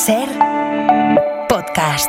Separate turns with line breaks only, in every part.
Ser podcast.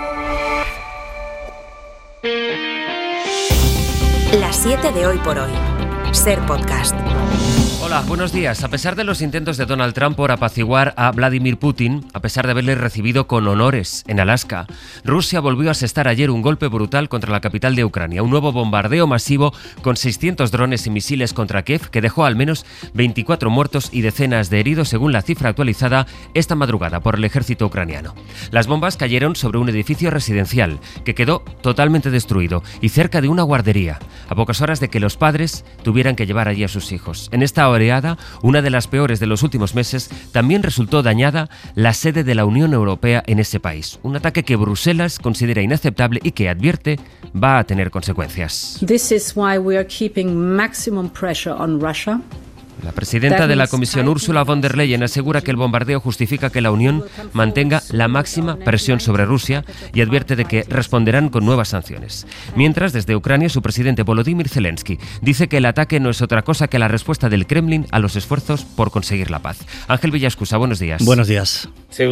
Las 7 de hoy por hoy. Ser podcast.
Hola, buenos días. A pesar de los intentos de Donald Trump por apaciguar a Vladimir Putin, a pesar de haberle recibido con honores en Alaska, Rusia volvió a asestar ayer un golpe brutal contra la capital de Ucrania, un nuevo bombardeo masivo con 600 drones y misiles contra Kiev que dejó al menos 24 muertos y decenas de heridos según la cifra actualizada esta madrugada por el ejército ucraniano. Las bombas cayeron sobre un edificio residencial que quedó totalmente destruido y cerca de una guardería, a pocas horas de que los padres tuvieran que llevar allí a sus hijos. En esta oleada, una de las peores de los últimos meses, también resultó dañada la sede de la Unión Europea en ese país. Un ataque que Bruselas considera inaceptable y que advierte va a tener consecuencias.
This is why we are keeping maximum pressure on Russia.
La presidenta de la Comisión, Ursula von der Leyen, asegura que el bombardeo justifica que la Unión mantenga la máxima presión sobre Rusia y advierte de que responderán con nuevas sanciones. Mientras, desde Ucrania, su presidente Volodymyr Zelensky dice que el ataque no es otra cosa que la respuesta del Kremlin a los esfuerzos por conseguir la paz. Ángel Villascusa, buenos días.
Buenos días.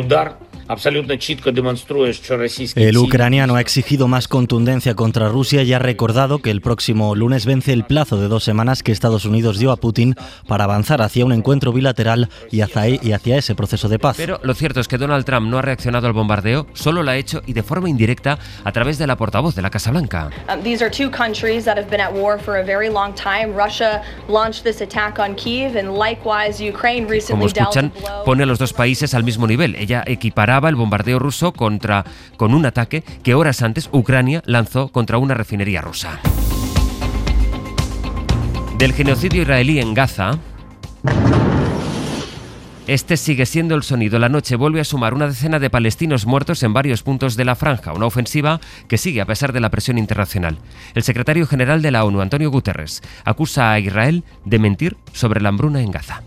El ucraniano ha exigido más contundencia contra Rusia y ha recordado que el próximo lunes vence el plazo de 2 semanas que Estados Unidos dio a Putin para avanzar hacia un encuentro bilateral y hacia ese proceso de paz.
Pero lo cierto es que Donald Trump no ha reaccionado al bombardeo, solo lo ha hecho y de forma indirecta a través de la portavoz de la Casa Blanca.
These are two countries that have been at war for a very long time. Russia launched this attack on Kyiv and likewise Ukraine recently.
Como escuchan, pone a los dos países al mismo nivel. Ella equiparaba el bombardeo ruso con un ataque que horas antes Ucrania lanzó contra una refinería rusa. Del genocidio israelí en Gaza, este sigue siendo el sonido. La noche vuelve a sumar una decena de palestinos muertos en varios puntos de la franja, una ofensiva que sigue a pesar de la presión internacional. El secretario general de la ONU, Antonio Guterres, acusa a Israel de mentir sobre la hambruna en Gaza.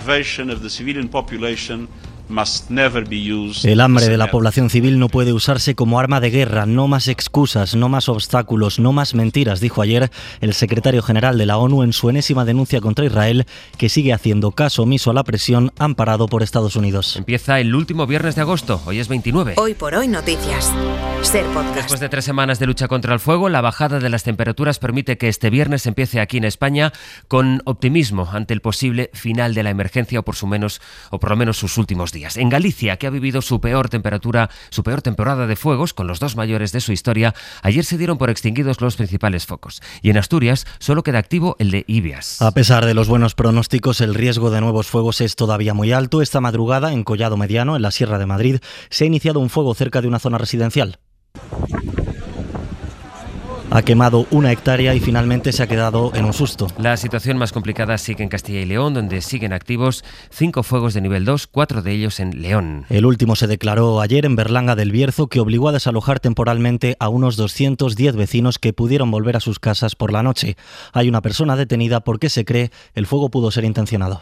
El hambre de la población civil no puede usarse como arma de guerra. No más excusas, no más obstáculos, no más mentiras, dijo ayer el secretario general de la ONU en su enésima denuncia contra Israel, que sigue haciendo caso omiso a la presión amparado por Estados Unidos.
Empieza el último viernes de agosto, hoy es 29.
Hoy por hoy noticias. Ser podcast.
Después de 3 semanas de lucha contra el fuego, la bajada de las temperaturas permite que este viernes empiece aquí en España con optimismo ante el posible final de la emergencia o por lo menos sus últimos días. En Galicia, que ha vivido su peor temporada de fuegos, con los 2 mayores de su historia, ayer se dieron por extinguidos los principales focos. Y en Asturias solo queda activo el de Ibias.
A pesar de los buenos pronósticos, el riesgo de nuevos fuegos es todavía muy alto. Esta madrugada, en Collado Mediano, en la Sierra de Madrid, se ha iniciado un fuego cerca de una zona residencial. Ha quemado 1 hectárea y finalmente se ha quedado en un susto.
La situación más complicada sigue en Castilla y León, donde siguen activos 5 fuegos de nivel 2, 4 de ellos en León.
El último se declaró ayer en Berlanga del Bierzo, que obligó a desalojar temporalmente a unos 210 vecinos que pudieron volver a sus casas por la noche. Hay una persona detenida porque se cree el fuego pudo ser intencionado.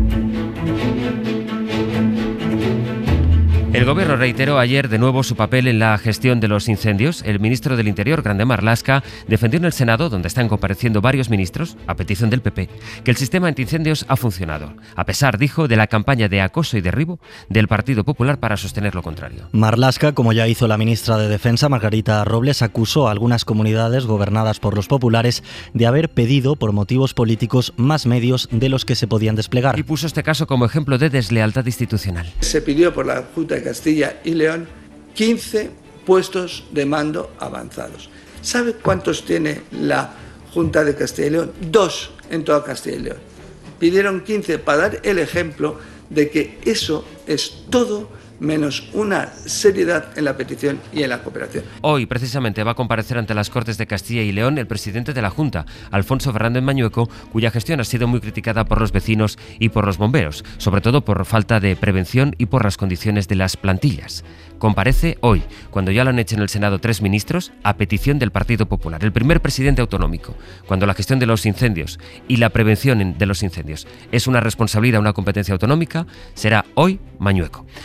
El Gobierno reiteró ayer de nuevo su papel en la gestión de los incendios. El ministro del Interior, Grande Marlaska, defendió en el Senado, donde están compareciendo varios ministros, a petición del PP, que el sistema antiincendios ha funcionado, a pesar, dijo, de la campaña de acoso y derribo del Partido Popular para sostener lo contrario.
Marlaska, como ya hizo la ministra de Defensa, Margarita Robles, acusó a algunas comunidades gobernadas por los populares de haber pedido, por motivos políticos, más medios de los que se podían desplegar.
Y puso este caso como ejemplo de deslealtad institucional.
Se pidió por la Junta de Castilla y León 15 puestos de mando avanzados. ¿Sabe cuántos tiene la Junta de Castilla y León? 2 en toda Castilla y León. Pidieron 15 para dar el ejemplo de que eso es todo menos una seriedad en la petición y en la cooperación.
Hoy, precisamente, va a comparecer ante las Cortes de Castilla y León el presidente de la Junta, Alfonso Fernández Mañueco, cuya gestión ha sido muy criticada por los vecinos y por los bomberos, sobre todo por falta de prevención y por las condiciones de las plantillas. Comparece hoy, cuando ya lo han hecho en el Senado 3 ministros, a petición del Partido Popular, el primer presidente autonómico, cuando la gestión de los incendios y la prevención de los incendios es una responsabilidad, una competencia autonómica, será hoy Mañueco. Bueno, es el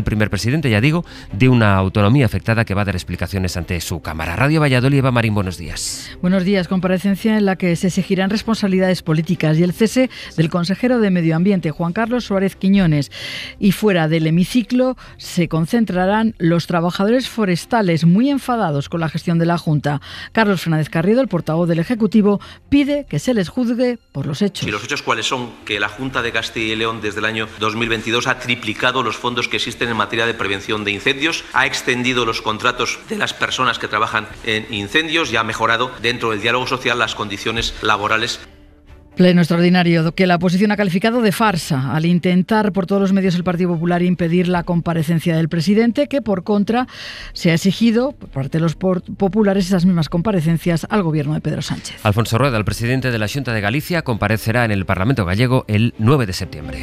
primer presidente, ya digo, de una autonomía afectada que va a dar explicaciones ante su Cámara. Radio Valladolid, Eva Marín, buenos días.
Buenos días. Comparecencia en la que se exigirán responsabilidades políticas y el cese del consejero de Medio Ambiente, Juan Carlos Suárez Quiñones. Y fuera del hemiciclo se concentrarán los trabajadores forestales muy enfadados con la gestión de la Junta. Carlos Fernández Carriedo, el portavoz del Ejecutivo, pide que se les juzgue por los hechos.
¿Y los hechos cuáles son? Que la Junta de Castilla y León desde el año 2022 ha triplicado los fondos que existen en materia de prevención de incendios, ha extendido los contratos de las personas que trabajan en incendios y ha mejorado dentro del diálogo social las condiciones laborales.
Pleno extraordinario que la oposición ha calificado de farsa al intentar por todos los medios el Partido Popular impedir la comparecencia del presidente, que por contra se ha exigido por parte de los populares esas mismas comparecencias al gobierno de Pedro Sánchez.
Alfonso Rueda, el presidente de la Xunta de Galicia, comparecerá en el Parlamento gallego el 9 de septiembre.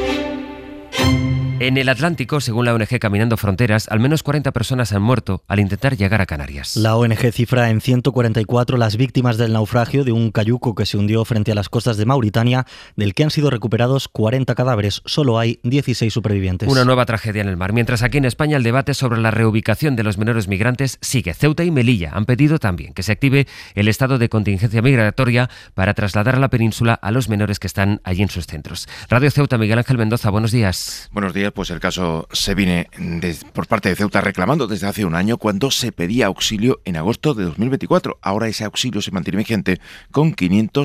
En el Atlántico, según la ONG Caminando Fronteras, al menos 40 personas han muerto al intentar llegar a Canarias.
La ONG cifra en 144 las víctimas del naufragio de un cayuco que se hundió frente a las costas de Mauritania, del que han sido recuperados 40 cadáveres. Solo hay 16 supervivientes.
Una nueva tragedia en el mar. Mientras aquí en España el debate sobre la reubicación de los menores migrantes sigue. Ceuta y Melilla han pedido también que se active el estado de contingencia migratoria para trasladar a la península a los menores que están allí en sus centros. Radio Ceuta, Miguel Ángel Mendoza, buenos días.
Buenos días. Pues el caso se viene por parte de Ceuta reclamando desde hace un año, cuando se pedía auxilio en agosto de 2024. Ahora ese auxilio se mantiene vigente con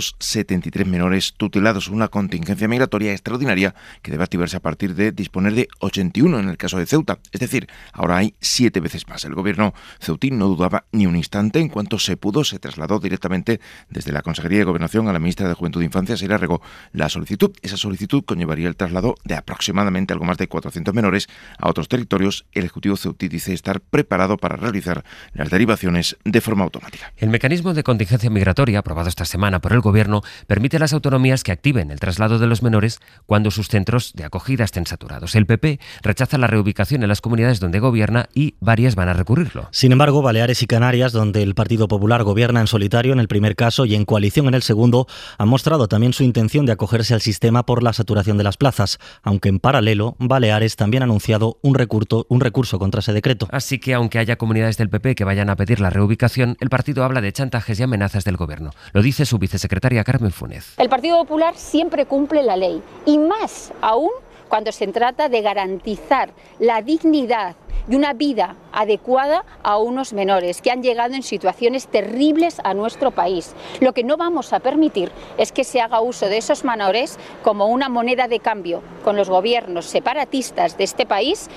573 menores tutelados, una contingencia migratoria extraordinaria que debe activarse a partir de disponer de 81 en el caso de Ceuta. Es decir, ahora hay 7 veces más. El gobierno ceutín no dudaba ni un instante. En cuanto se pudo, se trasladó directamente desde la Consejería de Gobernación a la ministra de Juventud e Infancia, Sira Rego, la solicitud. Esa solicitud conllevaría el traslado de aproximadamente algo más de 400 menores a otros territorios. El Ejecutivo ceutí dice estar preparado para realizar las derivaciones de forma automática.
El mecanismo de contingencia migratoria, aprobado esta semana por el Gobierno, permite a las autonomías que activen el traslado de los menores cuando sus centros de acogida estén saturados. El PP rechaza la reubicación en las comunidades donde gobierna y varias van a recurrirlo.
Sin embargo, Baleares y Canarias, donde el Partido Popular gobierna en solitario en el primer caso y en coalición en el segundo, han mostrado también su intención de acogerse al sistema por la saturación de las plazas, aunque en paralelo, Baleares también ha anunciado un recurso contra ese decreto.
Así que aunque haya comunidades del PP que vayan a pedir la reubicación, el partido habla de chantajes y amenazas del Gobierno. Lo dice su vicesecretaria Carmen Funes.
El Partido Popular siempre cumple la ley, y más aún cuando se trata de garantizar la dignidad y una vida adecuada a unos menores que han llegado en situaciones terribles a nuestro país. Lo que no vamos a permitir es que se haga uso de esos menores como una moneda de cambio con los gobiernos separatistas de este país.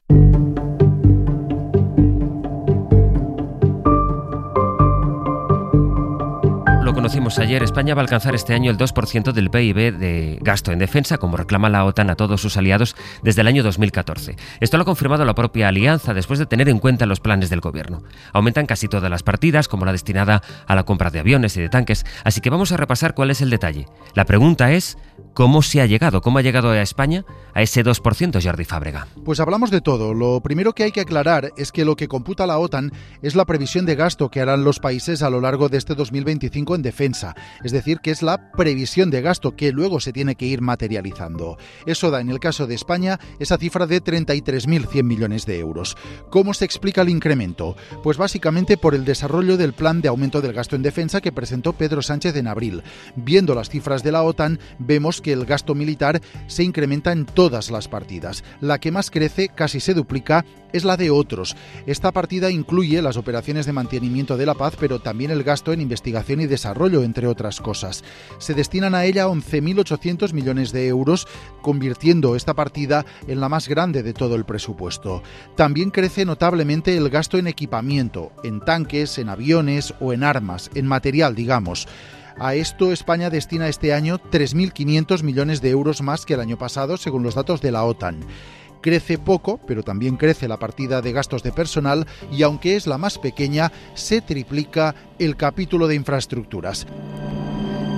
Lo conocimos ayer, España va a alcanzar este año el 2% del PIB de gasto en defensa, como reclama la OTAN a todos sus aliados desde el año 2014. Esto lo ha confirmado la propia alianza después de tener en cuenta los planes del Gobierno. Aumentan casi todas las partidas, como la destinada a la compra de aviones y de tanques, así que vamos a repasar cuál es el detalle. La pregunta es, ¿cómo se ha llegado? ¿Cómo ha llegado a España a ese 2%, Jordi Fábrega?
Pues hablamos de todo. Lo primero que hay que aclarar es que lo que computa la OTAN es la previsión de gasto que harán los países a lo largo de este 2025 en defensa. Es decir, que es la previsión de gasto que luego se tiene que ir materializando. Eso da, en el caso de España, esa cifra de 33.100 millones de euros. ¿Cómo se explica el incremento? Pues básicamente por el desarrollo del plan de aumento del gasto en defensa que presentó Pedro Sánchez en abril. Viendo las cifras de la OTAN, vemos que el gasto militar se incrementa en todas las partidas. La que más crece, casi se duplica, es la de otros. Esta partida incluye las operaciones de mantenimiento de la paz, pero también el gasto en investigación y desarrollo, entre otras cosas. Se destinan a ella 11.800 millones de euros, convirtiendo esta partida en la más grande de todo el presupuesto. También crece notablemente el gasto en equipamiento, en tanques, en aviones o en armas, en material, digamos. A esto España destina este año 3.500 millones de euros más que el año pasado, según los datos de la OTAN. Crece poco, pero también crece la partida de gastos de personal y, aunque es la más pequeña, se triplica el capítulo de infraestructuras.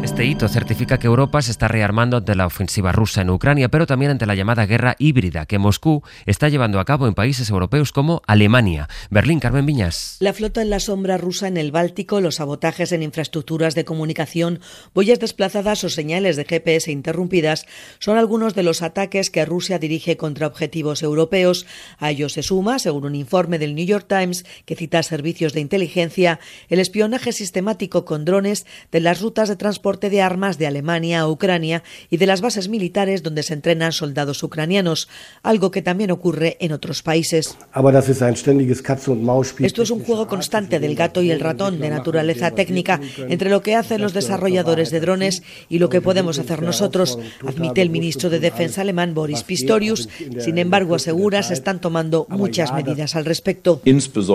Este hito certifica que Europa se está rearmando ante la ofensiva rusa en Ucrania, pero también ante la llamada guerra híbrida que Moscú está llevando a cabo en países europeos como Alemania. Berlín, Carmen Viñas.
La flota en la sombra rusa en el Báltico, los sabotajes en infraestructuras de comunicación, boyas desplazadas o señales de GPS interrumpidas son algunos de los ataques que Rusia dirige contra objetivos europeos. A ello se suma, según un informe del New York Times que cita servicios de inteligencia, el espionaje sistemático con drones de las rutas de transporte de armas de Alemania a Ucrania y de las bases militares donde se entrenan soldados ucranianos, algo que también ocurre en otros países. Esto es un juego constante del gato y el ratón de naturaleza técnica entre lo que hacen los desarrolladores de drones y lo que podemos hacer nosotros, admite el ministro de Defensa alemán Boris Pistorius. Sin embargo, asegura se están tomando muchas medidas al respecto.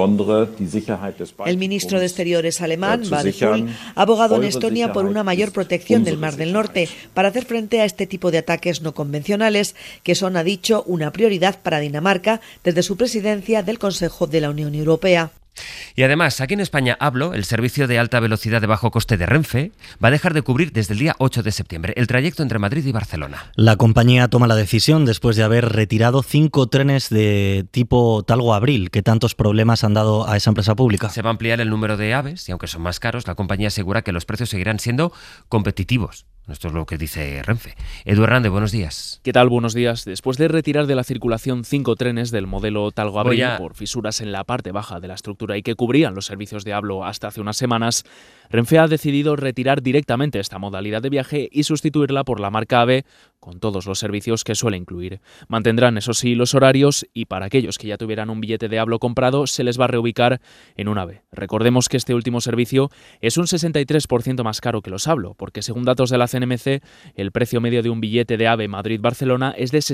El ministro de Exteriores alemán, Vadeful, ha abogado en Estonia por una mayor protección del Mar del Norte para hacer frente a este tipo de ataques no convencionales, que son, ha dicho, una prioridad para Dinamarca desde su presidencia del Consejo de la Unión Europea.
Y además, aquí en España, Hablo, el servicio de alta velocidad de bajo coste de Renfe, va a dejar de cubrir desde el día 8 de septiembre el trayecto entre Madrid y Barcelona.
La compañía toma la decisión después de haber retirado 5 trenes de tipo Talgo-Abril, que tantos problemas han dado a esa empresa pública.
Se va a ampliar el número de AVEs y aunque son más caros, la compañía asegura que los precios seguirán siendo competitivos. Esto es lo que dice Renfe. Edu Hernández, buenos días.
¿Qué tal? Buenos días. Después de retirar de la circulación 5 trenes del modelo Talgo-Abril por fisuras en la parte baja de la estructura y que cubrían los servicios de Hablo hasta hace unas semanas, Renfe ha decidido retirar directamente esta modalidad de viaje y sustituirla por la marca AVE con todos los servicios que suele incluir. Mantendrán, eso sí, los horarios y para aquellos que ya tuvieran un billete de Hablo comprado se les va a reubicar en un AVE. Recordemos que este último servicio es un 63% más caro que los Hablo, porque según datos de la CNMC, el precio medio de un billete de AVE Madrid-Barcelona es de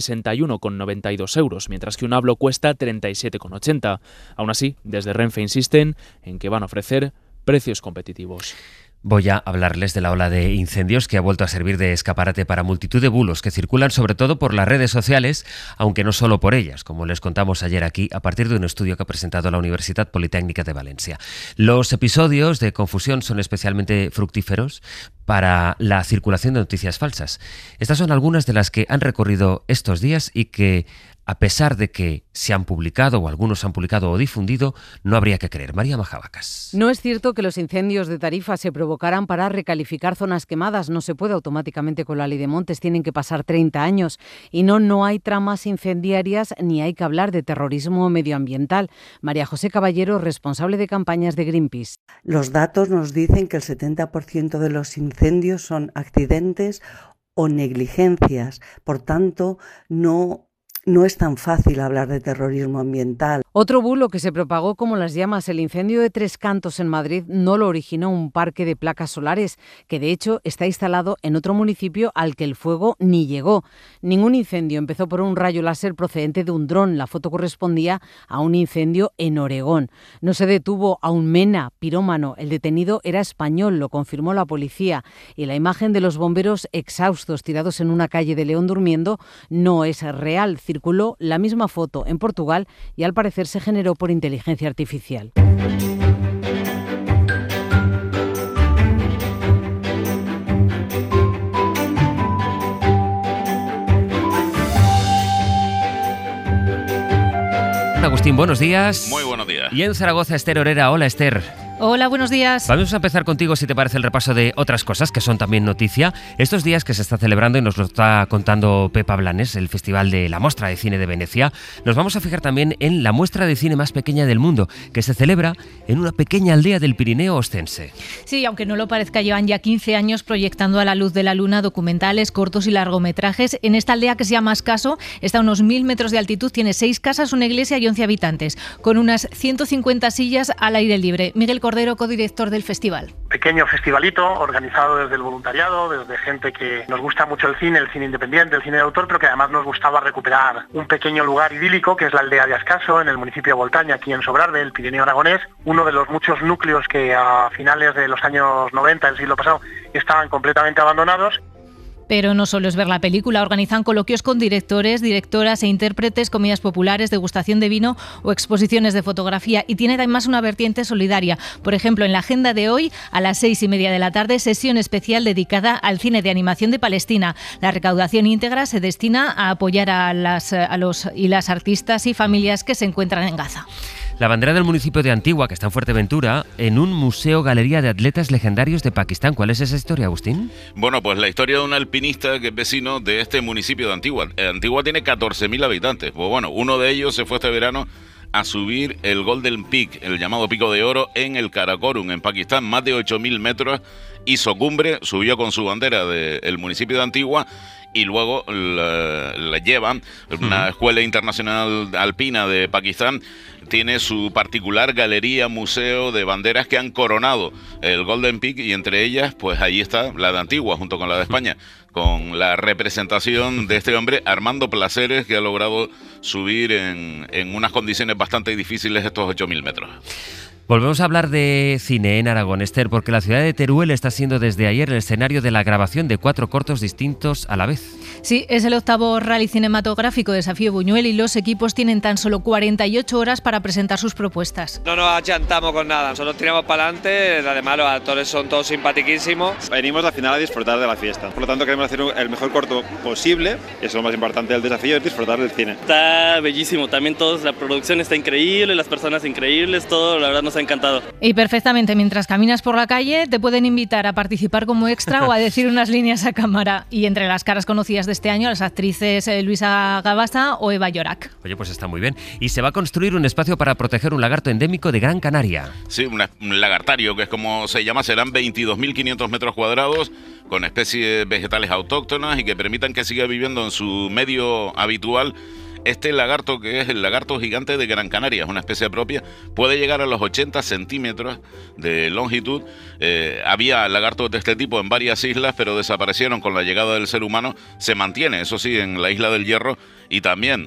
61,92 euros, mientras que un Hablo cuesta 37,80. Aún así, desde Renfe insisten en que van a ofrecer precios competitivos.
Voy a hablarles de la ola de incendios que ha vuelto a servir de escaparate para multitud de bulos que circulan sobre todo por las redes sociales, aunque no solo por ellas, como les contamos ayer aquí a partir de un estudio que ha presentado la Universidad Politécnica de Valencia. Los episodios de confusión son especialmente fructíferos para la circulación de noticias falsas. Estas son algunas de las que han recorrido estos días y que, a pesar de que se han publicado o algunos han publicado o difundido, no habría que creer. María Majabacas.
No es cierto que los incendios de Tarifa se provocaran para recalificar zonas quemadas. No se puede automáticamente con la ley de montes. Tienen que pasar 30 años. Y no hay tramas incendiarias ni hay que hablar de terrorismo medioambiental. María José Caballero, responsable de campañas de Greenpeace.
Los datos nos dicen que el 70% de los incendios son accidentes o negligencias. Por tanto, no es tan fácil hablar de terrorismo ambiental.
Otro bulo que se propagó como las llamas. El incendio de Tres Cantos en Madrid no lo originó un parque de placas solares, que de hecho está instalado en otro municipio al que el fuego ni llegó. Ningún incendio empezó por un rayo láser procedente de un dron. La foto correspondía a un incendio en Oregón. No se detuvo a un mena pirómano. El detenido era español, lo confirmó la policía. Y la imagen de los bomberos exhaustos tirados en una calle de León durmiendo no es real. Circuló la misma foto en Portugal y al parecer se generó por inteligencia artificial.
Agustín, buenos días.
Muy buenos días.
Y en Zaragoza, Esther Orera. Hola, Esther.
Hola, buenos días.
Vamos a empezar contigo, si te parece, el repaso de otras cosas que son también noticia. Estos días que se está celebrando, y nos lo está contando Pepa Blanes, el Festival de la Mostra de Cine de Venecia, nos vamos a fijar también en la muestra de cine más pequeña del mundo, que se celebra en una pequeña aldea del Pirineo ostense.
Sí, aunque no lo parezca, llevan ya 15 años proyectando a la luz de la luna documentales, cortos y largometrajes. En esta aldea que se llama Ascaso, está a unos 1000 metros de altitud, tiene 6 casas, una iglesia y 11 habitantes, con unas 150 sillas al aire libre. Miguel Cordero, codirector del festival.
Pequeño festivalito organizado desde el voluntariado, desde gente que nos gusta mucho el cine independiente, el cine de autor, pero que además nos gustaba recuperar un pequeño lugar idílico que es la aldea de Ascaso, en el municipio de Voltaña, aquí en Sobrarbe, el Pirineo aragonés, uno de los muchos núcleos que a finales de los años 90 del siglo pasado estaban completamente abandonados.
Pero no solo es ver la película, organizan coloquios con directores, directoras e intérpretes, comidas populares, degustación de vino o exposiciones de fotografía. Y tiene además una vertiente solidaria. Por ejemplo, en la agenda de hoy, a las 6:30 de la tarde, sesión especial dedicada al cine de animación de Palestina. La recaudación íntegra se destina a apoyar a los y las artistas y familias que se encuentran en Gaza.
La bandera del municipio de Antigua, que está en Fuerteventura, en un museo-galería de atletas legendarios de Pakistán. ¿Cuál es esa historia, Agustín?
Bueno, pues la historia de un alpinista que es vecino de este municipio de Antigua. Antigua tiene 14.000 habitantes. Pues bueno, uno de ellos se fue este verano a subir el Golden Peak, el llamado Pico de Oro, en el Karakorum, en Pakistán, más de 8.000 metros. Hizo cumbre, subió con su bandera del municipio de Antigua y luego la llevan. Una escuela internacional alpina de Pakistán tiene su particular galería, museo de banderas que han coronado el Golden Peak, y entre ellas, pues ahí está la de Antigua junto con la de España, con la representación de este hombre, Armando Placeres, que ha logrado subir en unas condiciones bastante difíciles estos 8.000 metros.
Volvemos a hablar de cine en Aragón, Esther, porque la ciudad de Teruel está siendo desde ayer el escenario de la grabación de 4 cortos distintos a la vez.
Sí, es el 8º rally cinematográfico Desafío Buñuel y los equipos tienen tan solo 48 horas para presentar sus propuestas.
No nos achantamos con nada, nosotros tiramos para adelante, además los actores son todos simpaticísimos.
Venimos al final a disfrutar de la fiesta, por lo tanto queremos hacer el mejor corto posible, y eso es lo más importante del desafío, es disfrutar del cine.
Está bellísimo, también la producción está increíble, las personas increíbles, todo, la verdad nos ha encantado.
Y perfectamente, mientras caminas por la calle te pueden invitar a participar como extra o a decir unas líneas a cámara. Y entre las caras conocidas de este año, las actrices Luisa Gabasa o Eva Llorac.
Oye, pues está muy bien. Y se va a construir un espacio para proteger un lagarto endémico de Gran Canaria.
Sí, un lagartario, que es como se llama, serán 22.500 metros cuadrados, con especies vegetales autóctonas y que permitan que siga viviendo en su medio habitual. Este lagarto, que es el lagarto gigante de Gran Canaria, es una especie propia, puede llegar a los 80 centímetros de longitud. Había lagartos de este tipo en varias islas, pero desaparecieron con la llegada del ser humano. Se mantiene, eso sí, en la isla del Hierro, y también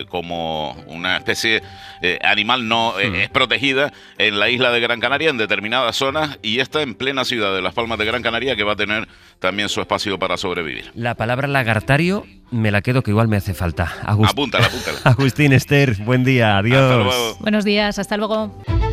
como una especie animal no es protegida en la isla de Gran Canaria, en determinadas zonas, y esta en plena ciudad de Las Palmas de Gran Canaria, que va a tener también su espacio para sobrevivir.
La palabra lagartario me la quedo, que igual me hace falta.
Apúntala.
Agustín, Esther, buen día, adiós.
Hasta luego.
Buenos días, hasta luego.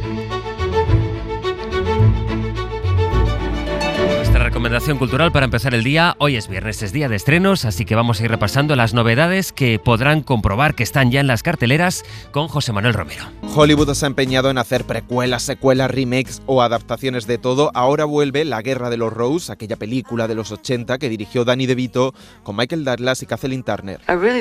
Recomendación cultural para empezar el día. Hoy es viernes, es día de estrenos, así que vamos a ir repasando las novedades que podrán comprobar que están ya en las carteleras con José Manuel Romero.
Hollywood se ha empeñado en hacer precuelas, secuelas, remakes o adaptaciones de todo. Ahora vuelve La Guerra de los Rose, aquella película de los 80 que dirigió Danny DeVito con Michael Douglas y Kathleen Turner.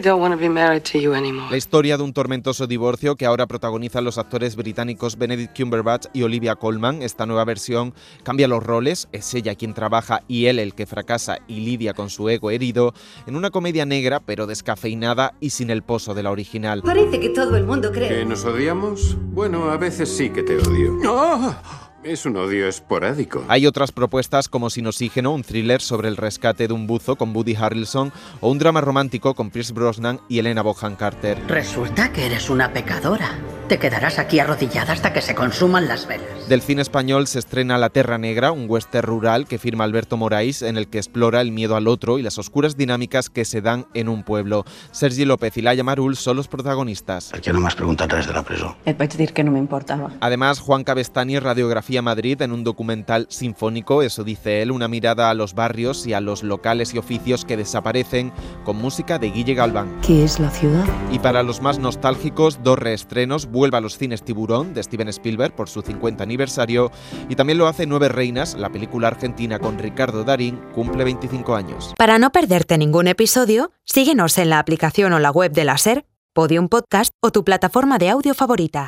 La historia de un tormentoso divorcio que ahora protagonizan los actores británicos Benedict Cumberbatch y Olivia Colman. Esta nueva versión cambia los roles, es ella quien trabaja y él el que fracasa y lidia con su ego herido, en una comedia negra pero descafeinada y sin el pozo de la original.
Parece que todo el mundo cree...
¿Que nos odiamos? Bueno, a veces sí que te odio. ¡No! Es un odio esporádico.
Hay otras propuestas como Sin Oxígeno, un thriller sobre el rescate de un buzo con Woody Harrelson, o un drama romántico con Pierce Brosnan y Helena Bonham Carter.
Resulta que eres una pecadora. Te quedarás aquí arrodillada hasta que se consuman las velas.
Del cine español se estrena La Terra Negra, un western rural que firma Alberto Moraes, en el que explora el miedo al otro y las oscuras dinámicas que se dan en un pueblo. Sergi López y Laia Marul son los protagonistas.
¿Per què no m'has preguntat res de la presó?
Et vaig dir que no me importaba.
Además, Juan Cabestany, Radiografía Madrid, en un documental sinfónico, eso dice él, una mirada a los barrios y a los locales y oficios que desaparecen, con música de Guille Galván.
¿Qué es la ciudad?
Y para los más nostálgicos, 2 reestrenos. Vuelve a los cines Tiburón, de Steven Spielberg, por su 50 aniversario, y también lo hace 9 reinas, la película argentina con Ricardo Darín, cumple 25 años.
Para no perderte ningún episodio, síguenos en la aplicación o la web de la SER, Podium Podcast o tu plataforma de audio favorita.